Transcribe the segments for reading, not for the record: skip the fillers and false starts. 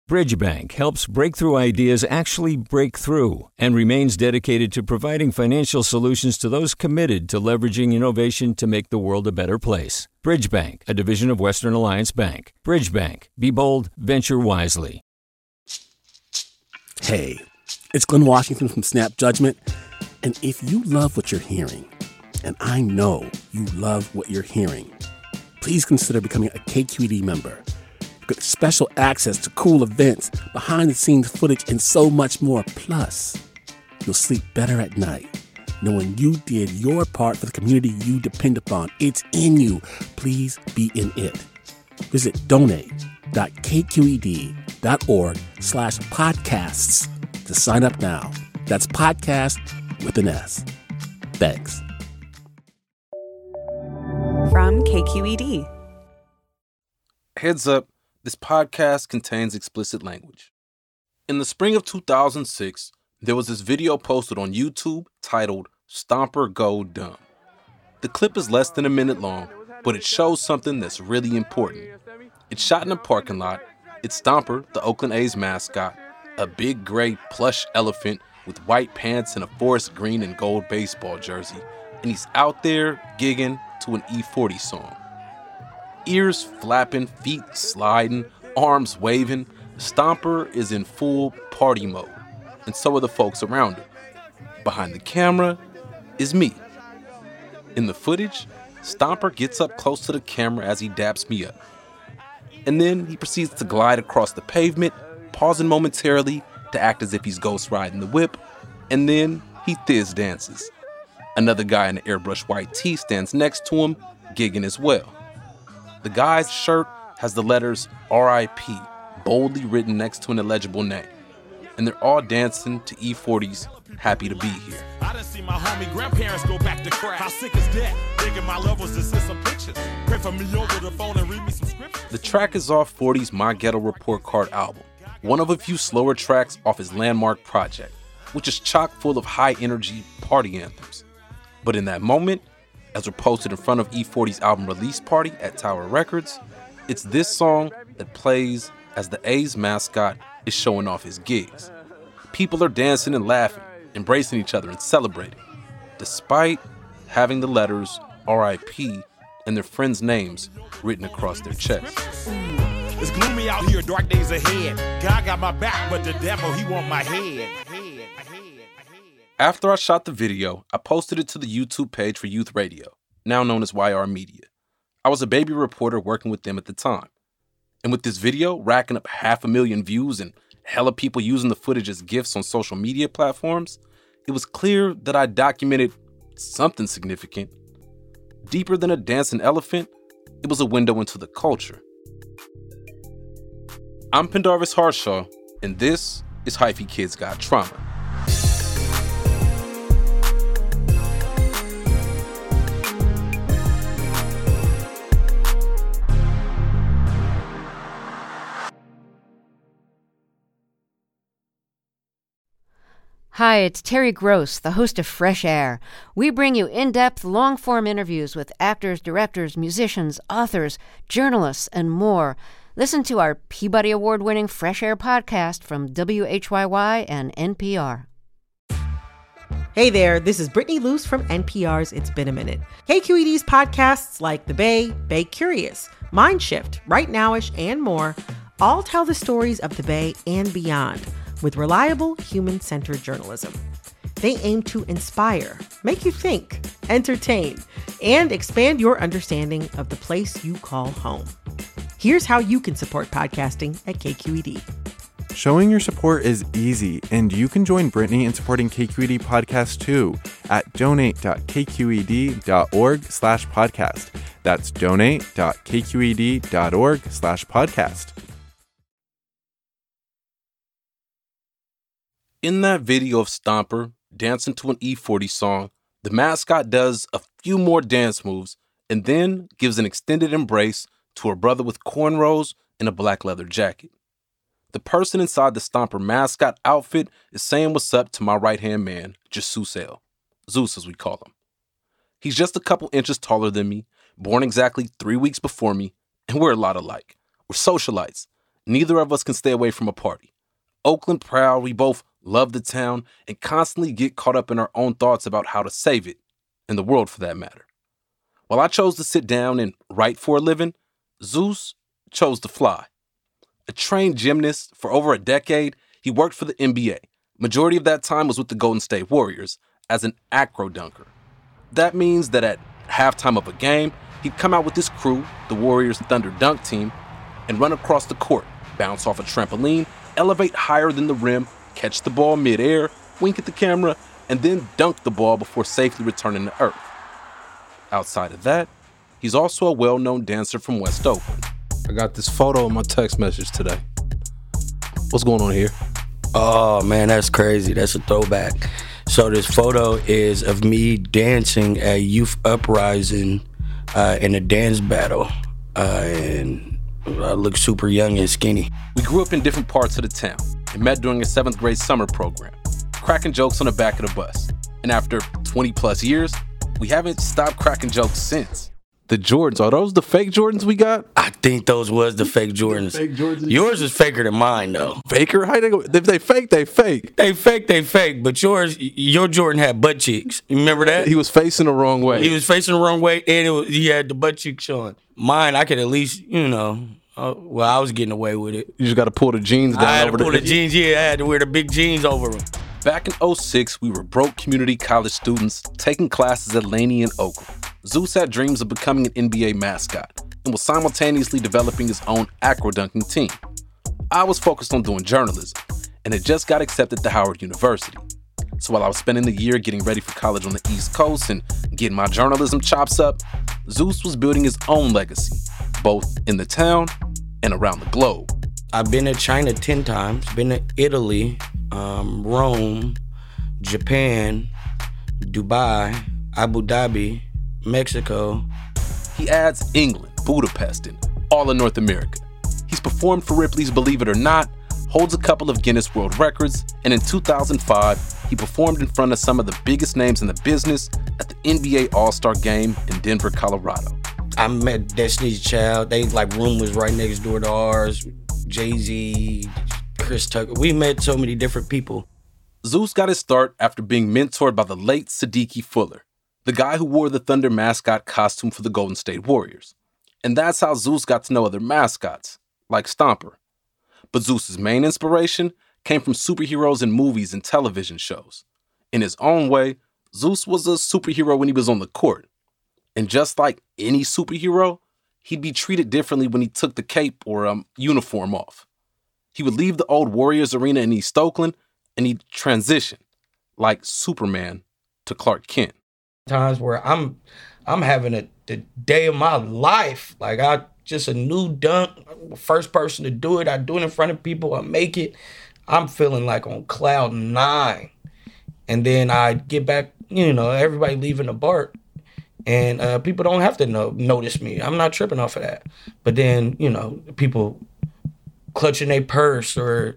Bridgebank helps breakthrough ideas actually break through and remains dedicated to providing financial solutions to those committed to leveraging innovation to make the world a better place. Bridgebank, a division of Western Alliance Bank. Bridgebank. Be bold, venture wisely. Hey, it's Glenn Washington from Snap Judgment. And if you love what you're hearing, and I know you love what you're hearing, please consider becoming a KQED member. Get special access to cool events, behind-the-scenes footage, and so much more. Plus, you'll sleep better at night knowing you did your part for the community you depend upon. It's in you. Please be in it. Visit donate.kqed.org/podcasts to sign up now. That's podcast with an S. Thanks. From KQED. Heads up. This podcast contains explicit language. In the spring of 2006, there was this video posted on YouTube titled Stomper Go Dumb. The clip is less than a minute long, but it shows something that's really important. It's shot in a parking lot. It's Stomper, the Oakland A's mascot, a big gray plush elephant with white pants and a forest green and gold baseball jersey, and he's out there gigging to an E40 song. Ears flapping, feet sliding, arms waving, Stomper is in full party mode, and so are the folks around him. Behind the camera is me. In the footage, Stomper gets up close to the camera as he daps me up. And then he proceeds to glide across the pavement, pausing momentarily to act as if he's ghost riding the whip, and then he thiz dances. Another guy in an airbrush white tee stands next to him, gigging as well. The guy's shirt has the letters R.I.P. boldly written next to an illegible name. And they're all dancing to E40's Happy to Be Here. I done see my homie grandparents go back to crack. How sick is that? Digging my levels to send some pictures. Pray for me over the phone and read me some scriptures. The track is off 40's My Ghetto Report Card album, one of a few slower tracks off his landmark project, which is chock full of high-energy party anthems. But in that moment, as we're posted in front of E40's album release party at Tower Records, it's this song that plays as the A's mascot is showing off his gigs. People are dancing and laughing, embracing each other and celebrating, despite having the letters R.I.P. and their friends' names written across their chests. It's gloomy out here, dark days ahead. God got my back, but the devil, he want my head. After I shot the video, I posted it to the YouTube page for Youth Radio, now known as YR Media. I was a baby reporter working with them at the time. And with this video racking up 500,000 views and hella people using the footage as GIFs on social media platforms, it was clear that I documented something significant. Deeper than a dancing elephant, it was a window into the culture. I'm Pendarvis Harshaw, and this is Hyphy Kids Got Trauma. Hi, it's Terry Gross, the host of Fresh Air. We bring you in-depth, long-form interviews with actors, directors, musicians, authors, journalists, and more. Listen to our Peabody Award-winning Fresh Air podcast from WHYY and NPR. Hey there, this is Brittany Luce from NPR's It's Been a Minute. KQED's podcasts like The Bay Curious, Mind Shift, Right Nowish, and more all tell the stories of the Bay and beyond, with reliable, human-centered journalism. They aim to inspire, make you think, entertain, and expand your understanding of the place you call home. Here's how you can support podcasting at KQED. Showing your support is easy, and you can join Brittany in supporting KQED Podcast too at donate.kqed.org/podcast. That's donate.kqed.org/podcast. In that video of Stomper dancing to an E40 song, the mascot does a few more dance moves and then gives an extended embrace to her brother with cornrows and a black leather jacket. The person inside the Stomper mascot outfit is saying what's up to my right-hand man, Jesus L. Zeus as we call him. He's just a couple inches taller than me, born exactly 3 weeks before me, and we're a lot alike. We're socialites, neither of us can stay away from a party. Oakland proud, we both love the town and constantly get caught up in our own thoughts about how to save it, and the world for that matter. While I chose to sit down and write for a living, Zeus chose to fly. A trained gymnast for over a decade, he worked for the NBA. Majority of that time was with the Golden State Warriors as an acro dunker. That means that at halftime of a game, he'd come out with his crew, the Warriors Thunder Dunk Team, and run across the court, bounce off a trampoline, elevate higher than the rim, catch the ball mid-air, wink at the camera, and then dunk the ball before safely returning to earth. Outside of that, he's also a well-known dancer from West Oakland. I got this photo in my text message today. What's going on here? Oh, man, that's crazy. That's a throwback. So this photo is of me dancing at Youth Uprising in a dance battle. And I look super young and skinny. We grew up in different parts of the town and met during a 7th grade summer program, cracking jokes on the back of the bus. And after 20 plus years, we haven't stopped cracking jokes since. The Jordans, are those the fake Jordans we got? I think those was the fake Jordans. Yours is faker than mine, though. Faker? How they go? If they fake, they fake. They fake. But your Jordan had butt cheeks. You remember that? He was facing the wrong way. He was facing the wrong way, and he had the butt cheeks showing. Mine, I could at least, I was getting away with it. You just got to pull the jeans down. I had to pull the jeans, I had to wear the big jeans over them. Back in 2006, we were broke community college students taking classes at Laney and Oakland. Zeus had dreams of becoming an NBA mascot and was simultaneously developing his own acro-dunking team. I was focused on doing journalism and had just got accepted to Howard University. So while I was spending the year getting ready for college on the East Coast and getting my journalism chops up, Zeus was building his own legacy, both in the town and around the globe. I've been to China 10 times, been to Italy, Rome, Japan, Dubai, Abu Dhabi, Mexico. He adds England, Budapest, and all of North America. He's performed for Ripley's Believe It or Not, holds a couple of Guinness World Records, and in 2005, he performed in front of some of the biggest names in the business at the NBA All-Star Game in Denver, Colorado. I met Destiny's Child. Room was right next door to ours. Jay-Z, Chris Tucker. We met so many different people. Zeus got his start after being mentored by the late Sadiki Fuller, the guy who wore the Thunder mascot costume for the Golden State Warriors. And that's how Zeus got to know other mascots, like Stomper. But Zeus's main inspiration came from superheroes in movies and television shows. In his own way, Zeus was a superhero when he was on the court. And just like any superhero, he'd be treated differently when he took the cape or uniform off. He would leave the old Warriors arena in East Oakland and he'd transition, like Superman to Clark Kent. Times where I'm having the day of my life. Just a new dunk, first person to do it. I do it in front of people, I make it. I'm feeling like on cloud 9. And then I get back, everybody leaving the BART. And people don't have to notice me. I'm not tripping off of that. But then, people clutching their purse or,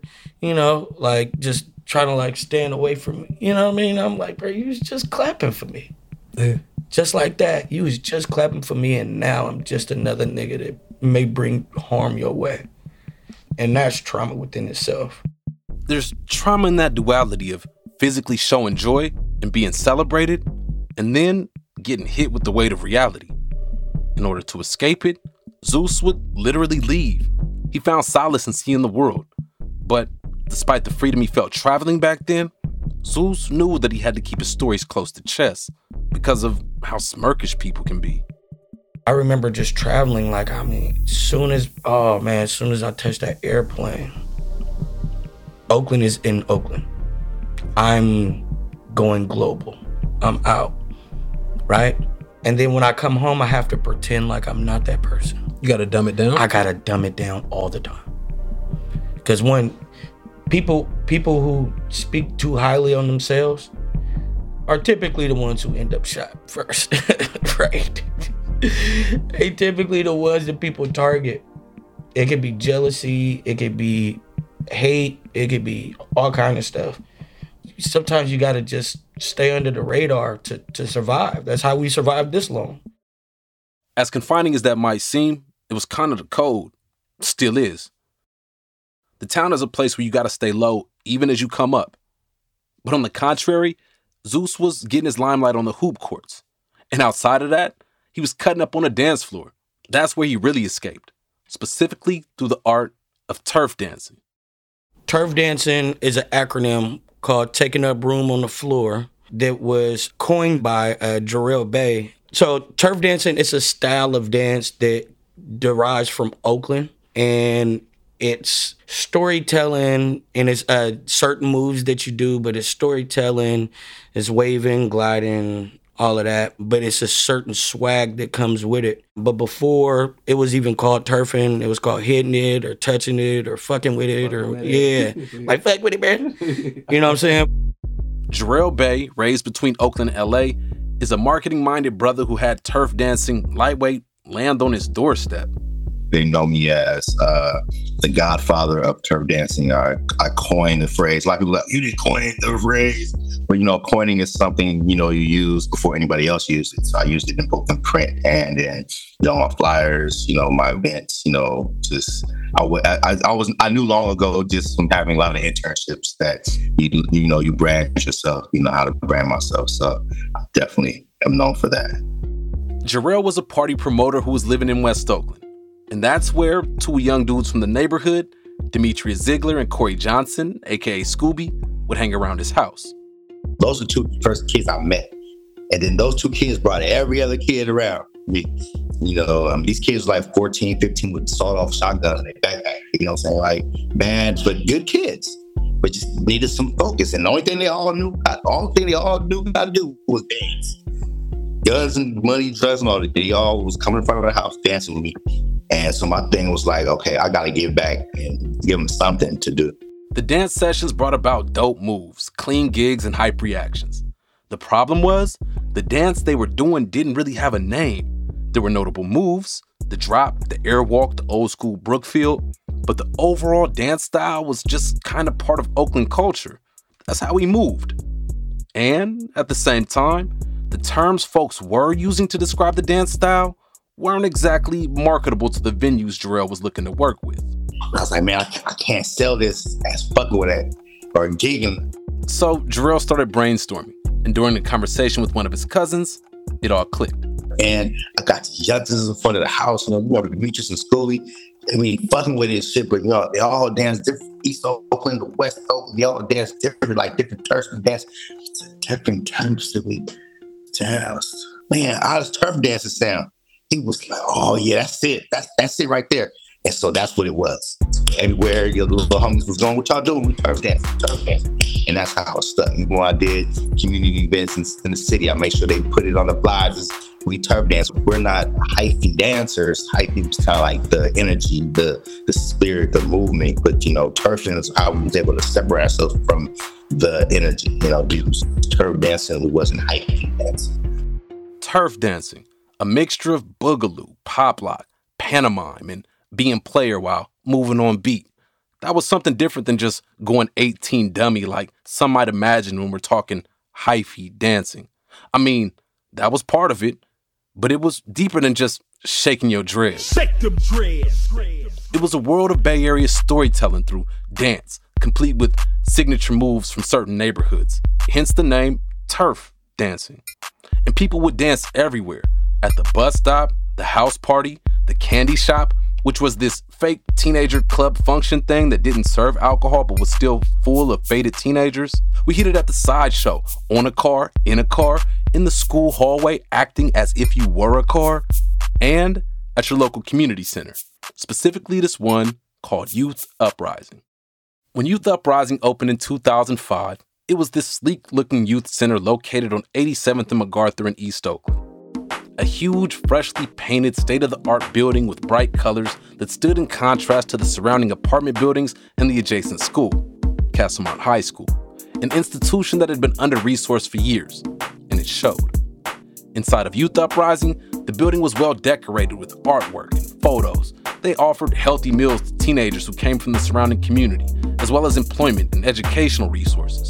just trying to stand away from me. You know what I mean? I'm like, bro, you was just clapping for me. Yeah. Just like that. You was just clapping for me and now I'm just another nigga that may bring harm your way. And that's trauma within itself. There's trauma in that duality of physically showing joy and being celebrated and then getting hit with the weight of reality. In order to escape it, Zeus would literally leave. He found solace in seeing the world. But despite the freedom he felt traveling back then, Zeus knew that he had to keep his stories close to chest because of how smirkish people can be. I remember just traveling, as soon as I touched that airplane, Oakland is in Oakland. I'm going global. I'm out, right? And then when I come home, I have to pretend like I'm not that person. You gotta dumb it down? I gotta dumb it down all the time. Because when people who speak too highly on themselves are typically the ones who end up shot first, right? They typically the ones that people target. It could be jealousy, it could be hate, it could be all kind of stuff. Sometimes you gotta just stay under the radar to survive. That's how we survived this long. As confining as that might seem, it was kind of the code. Still is. The town is a place where you gotta stay low even as you come up. But on the contrary, Zeus was getting his limelight on the hoop courts. And outside of that, he was cutting up on a dance floor. That's where he really escaped, specifically through the art of turf dancing. Turf dancing is an acronym called Taking Up Room on the Floor that was coined by Jarrell Bay. So turf dancing is a style of dance that derives from Oakland, and it's storytelling, and it's certain moves that you do, but it's storytelling, it's waving, gliding, all of that, but it's a certain swag that comes with it. But before it was even called turfing, it was called hitting it or touching it or fucking with it like fuck with it, man. You know what I'm saying? Jarrell Bay, raised between Oakland and LA, is a marketing-minded brother who had turf dancing lightweight land on his doorstep. They know me as the godfather of turf dancing. I coined the phrase. A lot of people are like, you didn't coin the phrase. But, coining is something, you use before anybody else used it. So I used it in both in print and in, on flyers, my events, I knew long ago just from having a lot of internships that, you brand yourself, how to brand myself. So I definitely am known for that. Jarrell was a party promoter who was living in West Oakland. And that's where two young dudes from the neighborhood, Demetrius Ziegler and Corey Johnson, a.k.a. Scooby, would hang around his house. Those are two first kids I met. And then those two kids brought every other kid around me. These kids were like 14, 15 with sawed-off shotguns in their backpack. Like bad, but good kids. But just needed some focus. And the only thing they all knew how to do was dance. Guns and money, drugs and all that. They all was coming in front of the house dancing with me. And so my thing was like, okay, I got to give back and give them something to do. The dance sessions brought about dope moves, clean gigs, and hype reactions. The problem was, the dance they were doing didn't really have a name. There were notable moves, the drop, the airwalk, the old school Brookfield, but the overall dance style was just kind of part of Oakland culture. That's how we moved. And at the same time, the terms folks were using to describe the dance style weren't exactly marketable to the venues Jarrell was looking to work with. I was like, man, I can't sell this as fucking with it or gigging. So Jarrell started brainstorming, and during a conversation with one of his cousins, it all clicked. And I got the youngsters in front of the house, Demetrius and Schoolie, and we fucking with this shit, but they all dance different. East Oakland, West Oakland, they all dance different, like different turf dance. It's a different terms that we dance. Man, how does turf dancing sound? He was like, oh yeah, that's it. That's it right there. And so that's what it was. Everywhere your little homies was going, what y'all doing? We turf dancing. And that's how I was stuck. Even when I did community events in the city, I made sure they put it on the flyers as we turf dance. We're not hyphy dancers. Hyphy was kind of like the energy, the spirit, the movement. But, turfing is how we was able to separate ourselves from the energy. We was turf dancing, we wasn't hyphy dancing. Turf dancing. A mixture of boogaloo, pop lock, pantomime, and being player while moving on beat. That was something different than just going 18 dummy like some might imagine when we're talking hyphy dancing. I mean, that was part of it, but it was deeper than just shaking your dreads. Shake them dreads. It was a world of Bay Area storytelling through dance, complete with signature moves from certain neighborhoods. Hence the name turf dancing. And people would dance everywhere. At the bus stop, the house party, the candy shop, which was this fake teenager club function thing that didn't serve alcohol but was still full of faded teenagers. We hit it at the sideshow, on a car, in the school hallway acting as if you were a car, and at your local community center, specifically this one called Youth Uprising. When Youth Uprising opened in 2005, it was this sleek-looking youth center located on 87th and MacArthur in East Oakland. A huge, freshly painted, state-of-the-art building with bright colors that stood in contrast to the surrounding apartment buildings and the adjacent school, Castlemont High School, an institution that had been under-resourced for years, and it showed. Inside of Youth Uprising, the building was well decorated with artwork and photos. They offered healthy meals to teenagers who came from the surrounding community, as well as employment and educational resources.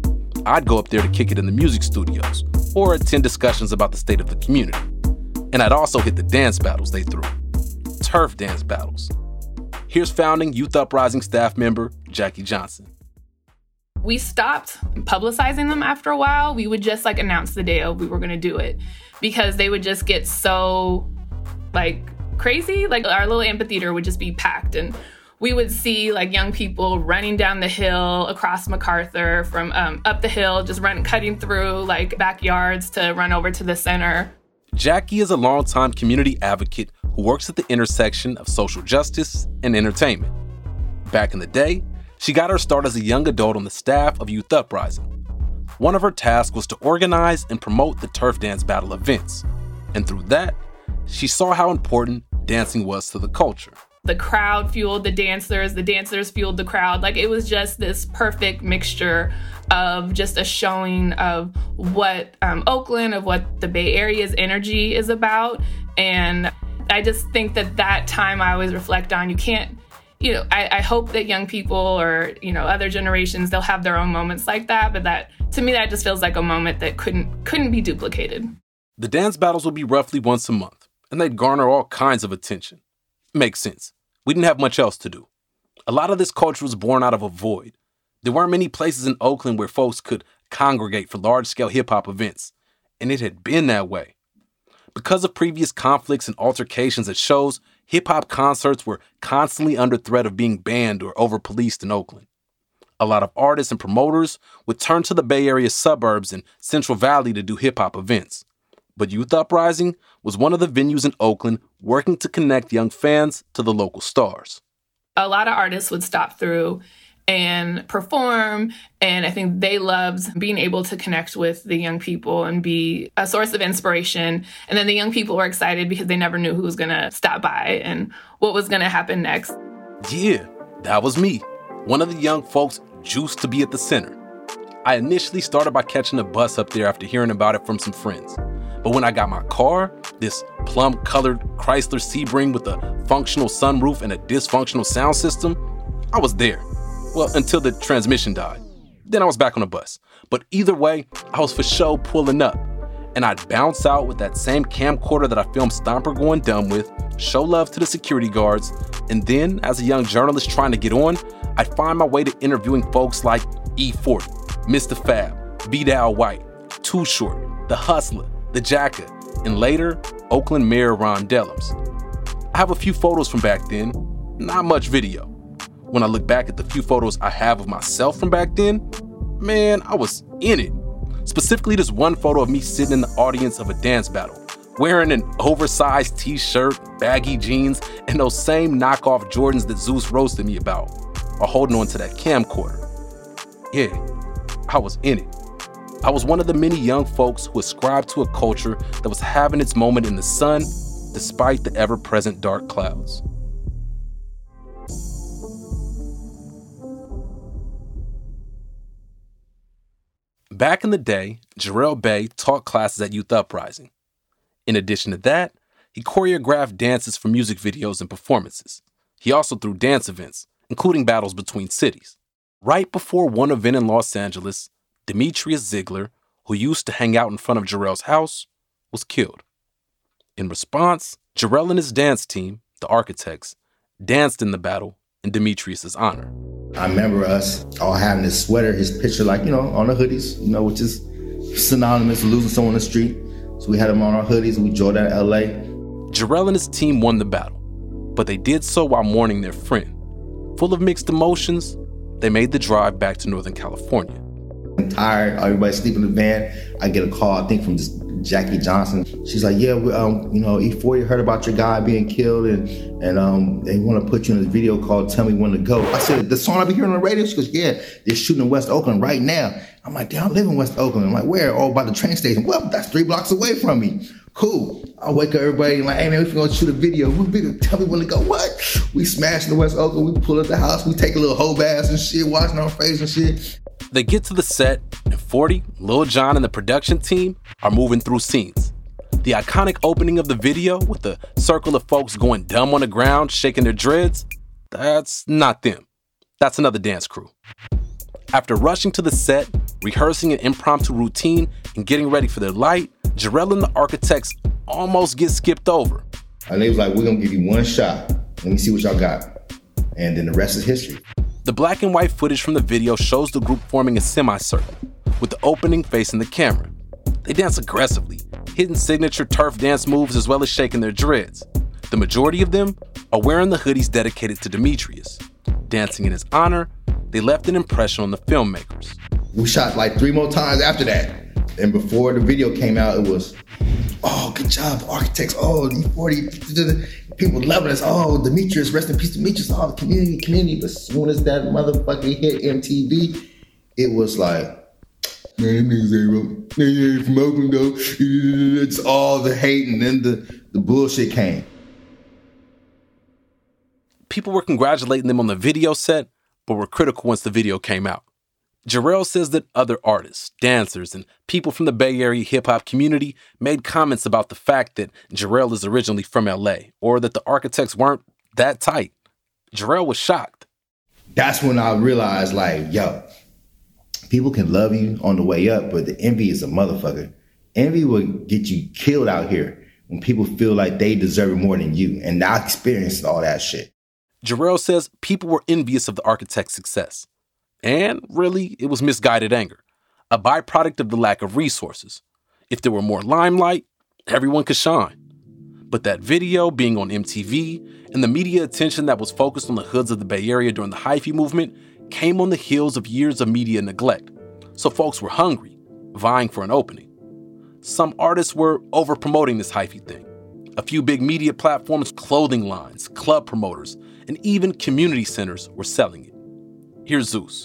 I'd go up there to kick it in the music studios, or attend discussions about the state of the community. And I'd also hit the dance battles they threw. Turf dance battles. Here's founding Youth Uprising staff member Jackie Johnson. We stopped publicizing them after a while. We would just announce the day we were going to do it because they would just get so crazy. Our little amphitheater would just be packed, and we would see young people running down the hill across MacArthur from up the hill, just cutting through backyards to run over to the center. Jackie is a longtime community advocate who works at the intersection of social justice and entertainment. Back in the day, she got her start as a young adult on the staff of Youth Uprising. One of her tasks was to organize and promote the turf dance battle events. And through that, she saw how important dancing was to the culture. The crowd fueled the dancers fueled the crowd. It was just this perfect mixture of just a showing of what Oakland, of what the Bay Area's energy is about. And I just think that time I always reflect on, you can't, I hope that young people or, other generations, they'll have their own moments like that. But that, to me, that just feels like a moment that couldn't be duplicated. The dance battles would be roughly once a month, and they'd garner all kinds of attention. Makes sense. We didn't have much else to do. A lot of this culture was born out of a void. There weren't many places in Oakland where folks could congregate for large-scale hip-hop events, and it had been that way. Because of previous conflicts and altercations at shows, hip-hop concerts were constantly under threat of being banned or over-policed in Oakland. A lot of artists and promoters would turn to the Bay Area suburbs and Central Valley to do hip-hop events. But Youth Uprising was one of the venues in Oakland working to connect young fans to the local stars. A lot of artists would stop through and perform, and I think they loved being able to connect with the young people and be a source of inspiration. And then the young people were excited because they never knew who was going to stop by and what was going to happen next. Yeah, that was me, one of the young folks juiced to be at the center. I initially started by catching a bus up there after hearing about it from some friends. But when I got my car, this plum-colored Chrysler Sebring with a functional sunroof and a dysfunctional sound system, I was there. Well, until the transmission died. Then I was back on the bus. But either way, I was for sure pulling up. And I'd bounce out with that same camcorder that I filmed Stomper going dumb with, show love to the security guards, and then, as a young journalist trying to get on, I'd find my way to interviewing folks like E40, Mr. Fab, B-Dow White, Too Short, The Hustler, The Jacker, and later, Oakland Mayor Ron Dellums. I have a few photos from back then, not much video. When I look back at the few photos I have of myself from back then, man, I was in it. Specifically, this one photo of me sitting in the audience of a dance battle, wearing an oversized t-shirt, baggy jeans, and those same knockoff Jordans that Zeus roasted me about, while holding on to that camcorder. Yeah, I was in it. I was one of the many young folks who ascribed to a culture that was having its moment in the sun, despite the ever-present dark clouds. Back in the day, Jarrell Bay taught classes at Youth Uprising. In addition to that, he choreographed dances for music videos and performances. He also threw dance events, including battles between cities. Right before one event in Los Angeles, Demetrius Ziegler, who used to hang out in front of Jarrell's house, was killed. In response, Jarrell and his dance team, the Architects, danced in the battle in Demetrius's honor. I remember us all having this sweater, his picture, on the hoodies, which is synonymous with losing someone on the street. So we had him on our hoodies and we drove down to LA. Jarrell and his team won the battle, but they did so while mourning their friend. Full of mixed emotions, they made the drive back to Northern California. I'm tired, everybody sleeping in the van. I get a call, I think from this Jackie Johnson. She's like, yeah, E40 heard about your guy being killed and they want to put you in this video called Tell Me When to Go. I said, the song I be hearing on the radio? She goes, yeah, they're shooting in West Oakland right now. I'm like, damn, I live in West Oakland. I'm like, where? Oh, by the train station. Well, that's 3 blocks away from me. Cool. I wake up everybody and like, hey man, we're gonna shoot a video. Tell Me When to Go. What? We smash in West Oakland, we pull up the house, we take a little hoe bath and shit, washing our face and shit. They get to the set, and 40, Lil Jon, and the production team are moving through scenes. The iconic opening of the video with the circle of folks going dumb on the ground, shaking their dreads, that's not them. That's another dance crew. After rushing to the set, rehearsing an impromptu routine, and getting ready for their light, Jarrell and the Architects almost get skipped over. And they was like, we're gonna give you one shot. Let me see what y'all got. And then the rest is history. The black and white footage from the video shows the group forming a semicircle, with the opening facing the camera. They dance aggressively, hitting signature turf dance moves as well as shaking their dreads. The majority of them are wearing the hoodies dedicated to Demetrius. Dancing in his honor, they left an impression on the filmmakers. We shot like 3 more times after that. And before the video came out, it was, oh, good job, architects. Oh, E40, people loving us. Oh, Demetrius, rest in peace, Demetrius. Oh, the community. But as soon as that motherfucker hit MTV, it was like, man, them niggas ain't from Oakland though. It's all the hate, and then the bullshit came. People were congratulating them on the video set, but were critical once the video came out. Jarrell says that other artists, dancers, and people from the Bay Area hip-hop community made comments about the fact that Jarrell is originally from LA, or that the architects weren't that tight. Jarrell was shocked. That's when I realized, like, yo, people can love you on the way up, but the envy is a motherfucker. Envy will get you killed out here when people feel like they deserve it more than you. And I experienced all that shit. Jarrell says people were envious of the architect's success. And really, it was misguided anger, a byproduct of the lack of resources. If there were more limelight, everyone could shine. But that video being on MTV and the media attention that was focused on the hoods of the Bay Area during the hyphy movement came on the heels of years of media neglect. So folks were hungry, vying for an opening. Some artists were over-promoting this hyphy thing. A few big media platforms, clothing lines, club promoters, and even community centers were selling it. Here's Zeus.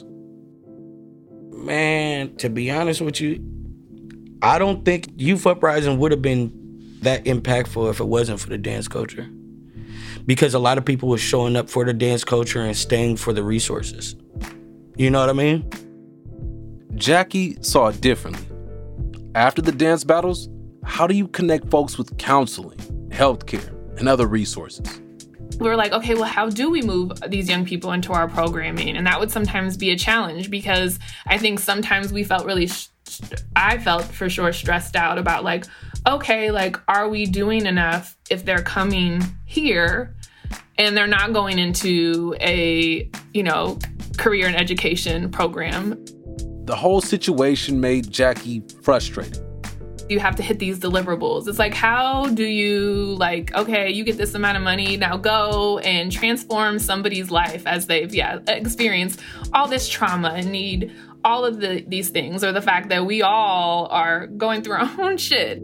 Man, to be honest with you, I don't think Youth Uprising would have been that impactful if it wasn't for the dance culture. Because a lot of people were showing up for the dance culture and staying for the resources. You know what I mean? Jackie saw it differently. After the dance battles, how do you connect folks with counseling, healthcare, and other resources? We were like, okay, well, how do we move these young people into our programming? And that would sometimes be a challenge because I think sometimes we felt really, I felt for sure stressed out about like, okay, like, are we doing enough if they're coming here and they're not going into a, career and education program? The whole situation made Jackie frustrated. You have to hit these deliverables. It's like, how do you okay, you get this amount of money, now go and transform somebody's life as they've, experienced all this trauma and need all of these things, or the fact that we all are going through our own shit.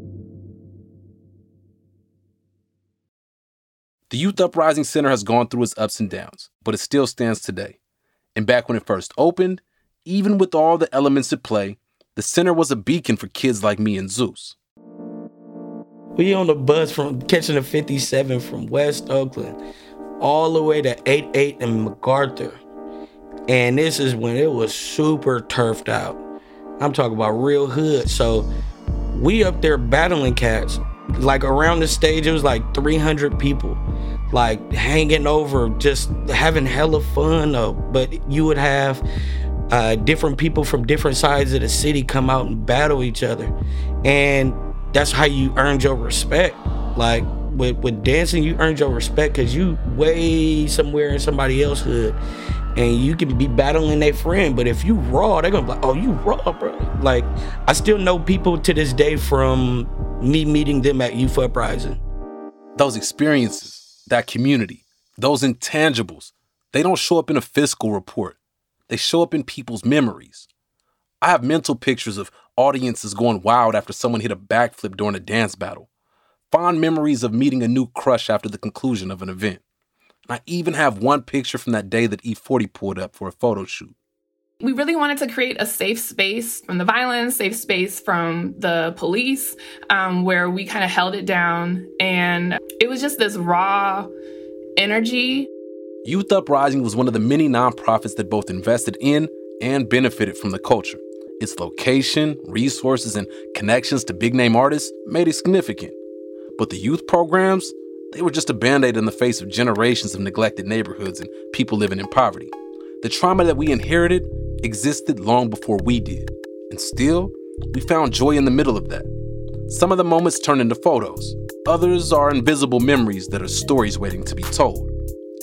The Youth Uprising Center has gone through its ups and downs, but it still stands today. And back when it first opened, even with all the elements at play, the center was a beacon for kids like me and Zeus. We on the bus from catching the 57 from West Oakland all the way to 88 and MacArthur. And this is when it was super turfed out. I'm talking about real hood. So we up there battling cats. Like around the stage, it was like 300 people, like hanging over, just having hella fun. But you would have different people from different sides of the city come out and battle each other. And that's how you earned your respect. Like with dancing, you earned your respect because you way somewhere in somebody else's hood. And you can be battling their friend, but if you raw, they're gonna be like, oh, you raw, bro. Like, I still know people to this day from me meeting them at Youth Uprising. Those experiences, that community, those intangibles, they don't show up in a fiscal report. They show up in people's memories. I have mental pictures of audiences going wild after someone hit a backflip during a dance battle. Fond memories of meeting a new crush after the conclusion of an event. And I even have one picture from that day that E40 pulled up for a photo shoot. We really wanted to create a safe space from the violence, safe space from the police, where we kind of held it down. And it was just this raw energy. Youth Uprising was one of the many nonprofits that both invested in and benefited from the culture. Its location, resources, and connections to big-name artists made it significant. But the youth programs, they were just a Band-Aid in the face of generations of neglected neighborhoods and people living in poverty. The trauma that we inherited existed long before we did. And still, we found joy in the middle of that. Some of the moments turn into photos. Others are invisible memories that are stories waiting to be told.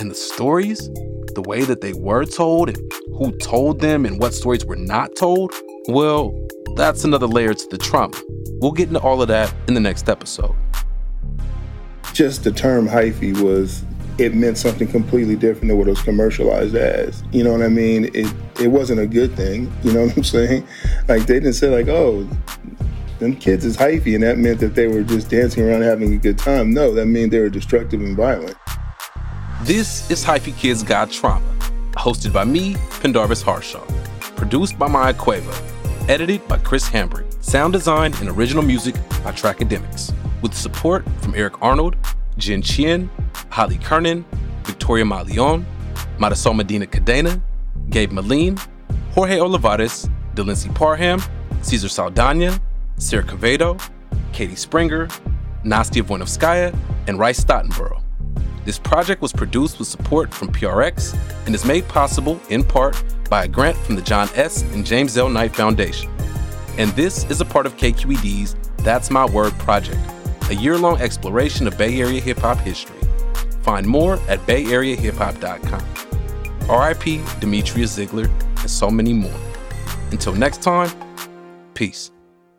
And the stories, the way that they were told and who told them and what stories were not told, well, that's another layer to the trauma. We'll get into all of that in the next episode. Just the term hyphy it meant something completely different than what it was commercialized as. You know what I mean? It wasn't a good thing. You know what I'm saying? Like, they didn't say like, oh, them kids is hyphy, and that meant that they were just dancing around having a good time. No, that meant they were destructive and violent. This is Hyphy Kids Got Trauma, hosted by me, Pendarvis Harshaw, produced by Maya Cueva, edited by Chris Hambrick, sound design and original music by Trackademics, with support from Eric Arnold, Jen Chien, Holly Kernan, Victoria Malion, Marisol Medina Cadena, Gabe Moline, Jorge Olivares, Delincy Parham, Cesar Saldana, Sarah Quevedo, Katie Springer, Nastia Voinovskaya, and Rice Stottenborough. This project was produced with support from PRX and is made possible, in part, by a grant from the John S. and James L. Knight Foundation. And this is a part of KQED's That's My Word project, a year-long exploration of Bay Area hip-hop history. Find more at bayareahiphop.com. R.I.P. Demetria Ziegler, and so many more. Until next time, peace.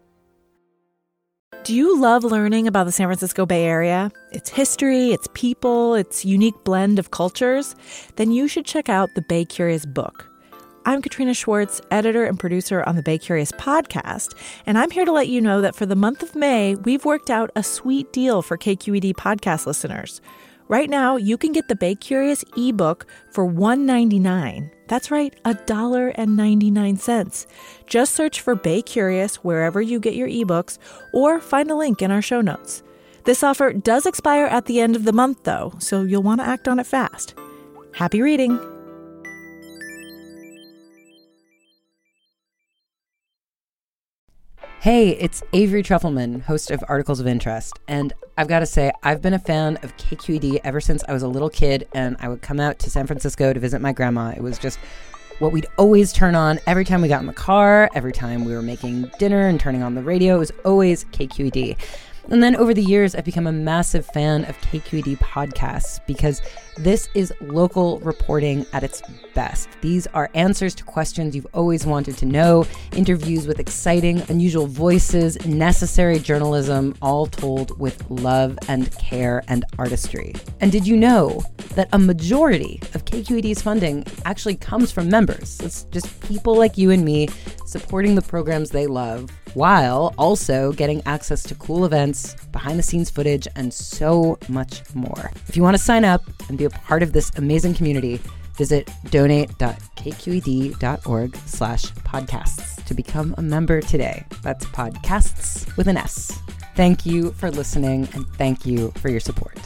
Do you love learning about the San Francisco Bay Area? Its history, its people, its unique blend of cultures? Then you should check out the Bay Curious book. I'm Katrina Schwartz, editor and producer on the Bay Curious podcast, and I'm here to let you know that for the month of May, we've worked out a sweet deal for KQED podcast listeners. Right now, you can get the Bay Curious ebook for $1.99. That's right, $1.99. Just search for Bay Curious wherever you get your ebooks or find a link in our show notes. This offer does expire at the end of the month, though, so you'll want to act on it fast. Happy reading! Hey, it's Avery Trufelman, host of Articles of Interest, and I've got to say, I've been a fan of KQED ever since I was a little kid, and I would come out to San Francisco to visit my grandma. It was just what we'd always turn on every time we got in the car, every time we were making dinner and turning on the radio. It was always KQED. And then over the years, I've become a massive fan of KQED podcasts because this is local reporting at its best. These are answers to questions you've always wanted to know, interviews with exciting, unusual voices, necessary journalism, all told with love and care and artistry. And did you know that a majority of KQED's funding actually comes from members? It's just people like you and me supporting the programs they love, while also getting access to cool events, behind-the-scenes footage, and so much more. If you want to sign up and be a part of this amazing community, visit donate.kqed.org/podcasts to become a member today. That's podcasts with an S. Thank you for listening, and thank you for your support.